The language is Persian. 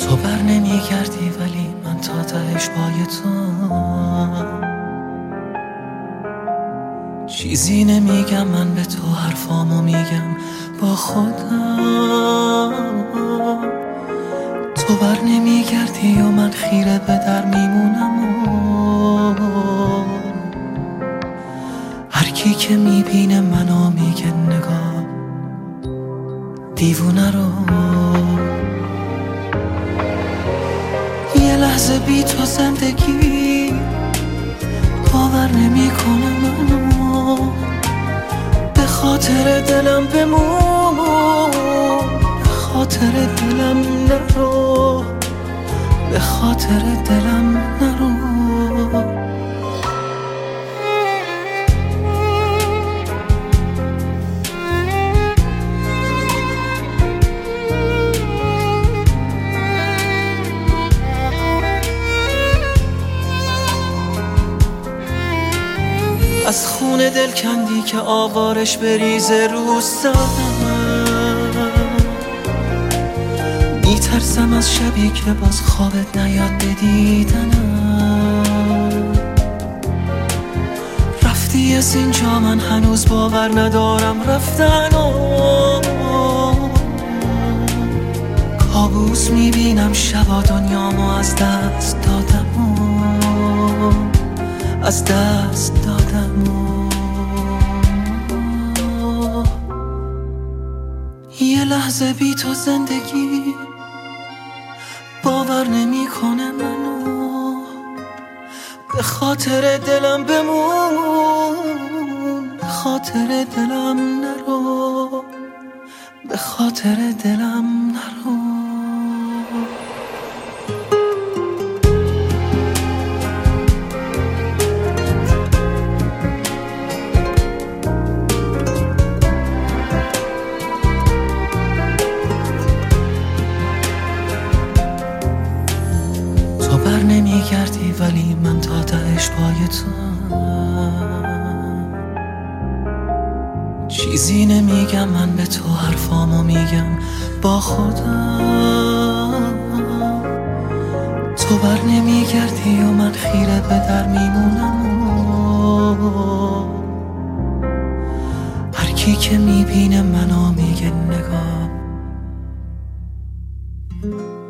تو بر نمیگردی ولی من تا تهش پای تو چیزی نمیگم، من به تو حرفامو میگم با خودم. تو بر نمیگردی و من خیره به در میمونم هر کی که میبینه منو میگه نگاه دیوونه رو. یه لحظه بی تو زندگی باور نمیکنه منو، به خاطر دلم بمون، به خاطر دلم نرو، به خاطر دلم نرو. از خون دل کندی که آوارش بریزه رو سرم، میترسم از شبی که باز خوابت نیاد بدیدنم. رفتی از اینجا من هنوز باور ندارم رفتنو، کابوس میبینم شبا دنیامو از دست دادم، از دست دادم. یه لحظه بی تو زندگی باور نمیکنه منو، به خاطر دلم بمون، به خاطر دلم نرو، به خاطر دلم نرو. بر نمیگردی ولی من تا تهش پای تو چیزی نمیگم، من به تو حرفامو میگم با خودم. تو بر نمیگردی و من خیره به در میمونم هر کی که میبینه منو میگه نگاه